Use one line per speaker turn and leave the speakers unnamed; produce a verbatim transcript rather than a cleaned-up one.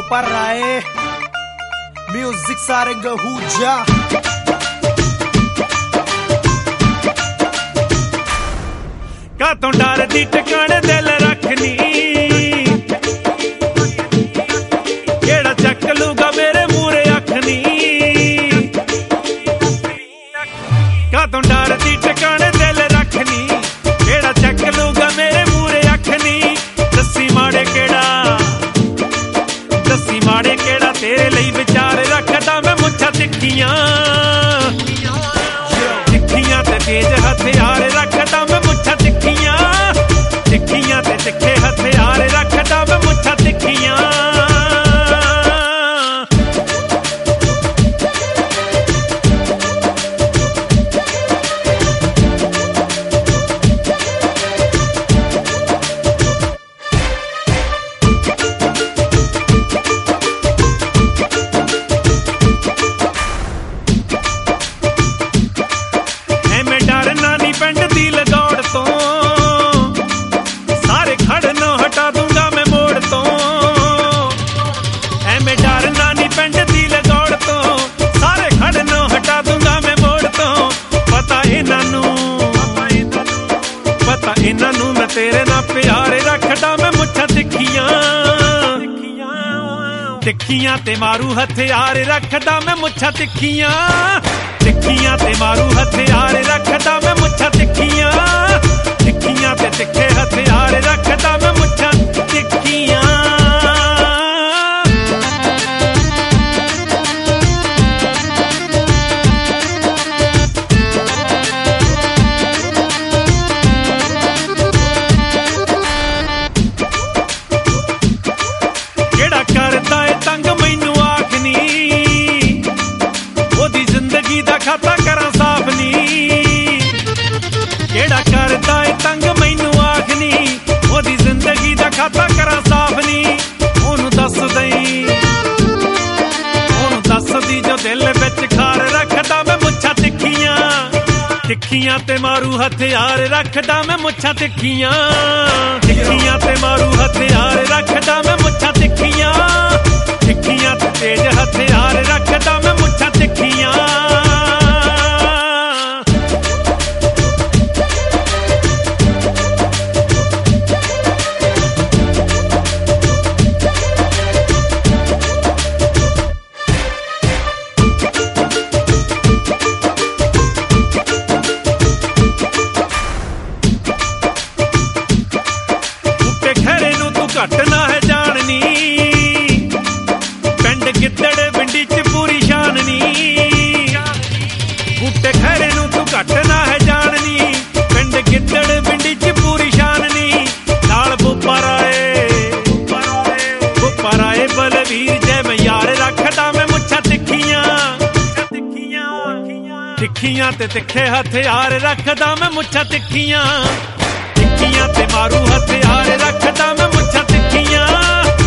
Poparae Music Sarenga Huja
ਕਾਤੋਂ ਡਰਦੀ ਟਿਕਾਣੇ ਦਿਲ ਰੱਖਨੀ ਕਿਹੜਾ ਚੱਕ ਲੂਗਾ ਮੇਰੇ ਮੂਰੇ ਅੱਖ ਨੀ ਕਾਤੋਂ ਡਰਦੀ ਟਿਕਾਣੇ ਦਿਲ ਰੱਖਨੀ ਕਿਹੜਾ ਚੱਕ ਲੂਗਾ ਮੇਰੇ ਮੂਰੇ ਅੱਖ ਨੀ ਦੱਸੀ ਮਾੜੇ ਕਿਹੜਾ ਦੱਸੀ ਮਾੜੇ ਕਿਹੜਾ ਤੇਰੇ ਲਈ ਵਿਚਾਰ ਰੱਖਦਾ ਮੈਂ ਮੁੱਛਾਂ ਤਿੱਖੀਆਂ ਤਿੱਖੀਆਂ ਤੇ ਤੇਜ ਹਥਿਆਰ ਰੱਖਦਾ ਮੈਂ ਮੁੱਛਾਂ ਤਿੱਖੀਆਂ ਤਿੱਖੀਆਂ ਤੇ ਤਿੱਖੇ ਹਥਿਆਰ ਰੱਖਦਾ ਮੈਂ ਮੁੱਛਾਂ ਤਿੱਖੀਆਂ ਇਹਨਾਂ ਨੂੰ ਮੈਂ ਤੇਰੇ ਨਾਲ ਪਿਆਰ ਰੱਖਦਾ ਮੈਂ ਮੁੱਛਾਂ ਤਿੱਖੀਆਂ ਤਿੱਖੀਆਂ ਤੇ ਮਾਰੂ ਹਥਿਆਰ ਰੱਖਦਾ ਮੈਂ ਮੁੱਛਾਂ ਤਿੱਖੀਆਂ ਤਿੱਖੀਆਂ ਤੇ ਮਾਰੂ ਹਥਿਆਰ ਰੱਖਦਾ ਮੈਂ ਮੁੱਛਾਂ ਤਿੱਖੀਆਂ ਤਿੱਖੀਆਂ ਤੇ ਤਿੱਖੇ ਹਥਿਆਰ ਰੱਖਦਾ ਮੈਂ ਮੁੱਛਾਂ ਤਿੱਖੀਆਂ ਕਰਦਾ ਏ ਤੰਗ ਮੈਨੂੰ ਆਖ ਨੀ ਉਹਦੀ ਜ਼ਿੰਦਗੀ ਦਾ ਖਾਤਾ ਕਰਾਂ ਸਾਫ ਨੀ ਕਿਹੜਾ ਕਰਦਾ ਏ ਤੰਗ ਮੈਨੂੰ ਆਖ ਨੀ ਉਹਦੀ ਜ਼ਿੰਦਗੀ ਦਾ ਖਾਤਾ ਕਰਾਂ ਸਾਫ ਨੀ ਉਹਨੂੰ ਦੱਸ ਦਈ ਉਹਨੂੰ ਦੱਸਦੀ ਜੋ ਦਿਲ ਵਿੱਚ ਖਾਰ ਰੱਖਦਾ ਮੈਂ ਮੁੱਛਾਂ ਤਿੱਖੀਆਂ ਤਿੱਖੀਆਂ ਤੇ ਮਾਰੂ ਹਥਿਆਰ ਰੱਖਦਾ ਮੈਂ ਮੁੱਛਾਂ ਤਿੱਖੀਆਂ ਤਿੱਖੀਆਂ ਤੇ ਮਾਰੂ ਹਥਿਆਰ ਰੱਖਦਾ ਮੈਂ ਮੁੱਛਾਂ ਤਿੱਖੀਆਂ ਤਿੱਖੀਆਂ ਤੇ ਤੇਜ ਹਥਿਆਰ ਰੱਖਦਾ ਮੈਂ ਮੁੱਛਾਂ ਤਿੱਖੀਆਂ ਘਟਨਾ ਹੈ ਜਾਣਨੀ ਪਿੰਡ ਗਿੱਦੜ ਪਿੰਡੀ ਚ ਪੂਰੀ ਸ਼ਾਨ ਨੀ ਬੂਟੇ ਖੈਰੇ ਨੂੰ ਤੂੰ ਘਟਨਾ ਹੈ ਜਾਣਨੀ ਪਿੰਡ ਗਿੱਦੜ ਪਿੰਡੀ ਚ ਪੂਰੀ ਸ਼ਾਨ ਨੀ ਨਾਲ ਬੁੱਪਰਾਏ ਬੁੱਪਰਾਏ ਬਲਵੀਰ ਜੈ ਮੈਂ ਯਾਰ ਰੱਖਦਾ ਮੈਂ ਮੁੱਛਾਂ ਤਿੱਖੀਆਂ ਤਿੱਖੀਆਂ ਤੇ ਤਿੱਖੇ ਹਥਿਆਰ ਰੱਖਦਾ ਮੈਂ ਮੁੱਛਾਂ ਤਿੱਖੀਆਂ ਤਿੱਖੀਆਂ ਤੇ ਮਾਰੂ ਹਥਿਆਰ ਰੱਖਦਾ ਮੈਂ ਮੁੱਛਾਂ ਤਿੱਖੀਆਂ